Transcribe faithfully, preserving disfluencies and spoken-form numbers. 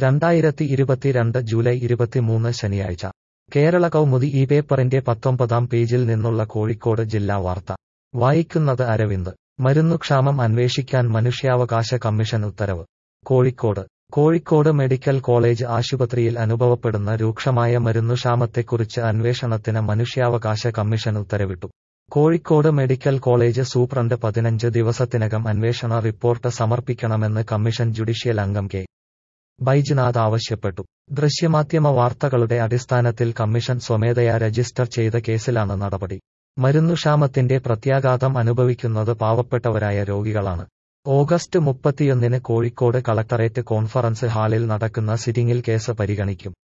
രണ്ടായിരത്തി ഇരുപത്തിരണ്ട് ജൂലൈ ഇരുപത്തിമൂന്ന് ശനിയാഴ്ച കേരള കൗമുദി ഈ പേപ്പറിന്റെ പത്തൊമ്പതാം പേജിൽ നിന്നുള്ള കോഴിക്കോട് ജില്ലാ വാർത്ത വായിക്കുന്നത് അരവിന്ദ്. മരുന്നുക്ഷാമം അന്വേഷിക്കാൻ മനുഷ്യാവകാശ കമ്മീഷൻ ഉത്തരവ്. കോഴിക്കോട് കോഴിക്കോട് മെഡിക്കൽ കോളേജ് ആശുപത്രിയിൽ അനുഭവപ്പെടുന്ന രൂക്ഷമായ മരുന്നുക്ഷാമത്തെക്കുറിച്ച് അന്വേഷണത്തിന് മനുഷ്യാവകാശ കമ്മീഷൻ ഉത്തരവിട്ടു. കോഴിക്കോട് മെഡിക്കൽ കോളേജ് സൂപ്രണ്ട് പതിനഞ്ച് ദിവസത്തിനകം അന്വേഷണ റിപ്പോർട്ട് സമർപ്പിക്കണമെന്ന് കമ്മീഷൻ ജുഡീഷ്യൽ അംഗം കെ ബൈജുനാഥ് ആവശ്യപ്പെട്ടു. ദൃശ്യമാധ്യമ വാർത്തകളുടെ അടിസ്ഥാനത്തിൽ കമ്മീഷൻ സ്വമേധയാ രജിസ്റ്റർ ചെയ്ത കേസിലാണ് നടപടി. മരുന്നുക്ഷാമത്തിന്റെ പ്രത്യാഘാതം അനുഭവിക്കുന്നത് പാവപ്പെട്ടവരായ രോഗികളാണ്. ഓഗസ്റ്റ് മുപ്പത്തിയൊന്നിന് കോഴിക്കോട് കളക്ടറേറ്റ് കോൺഫറൻസ് ഹാളിൽ നടക്കുന്ന സിറ്റിംഗിൽ കേസ് പരിഗണിക്കും.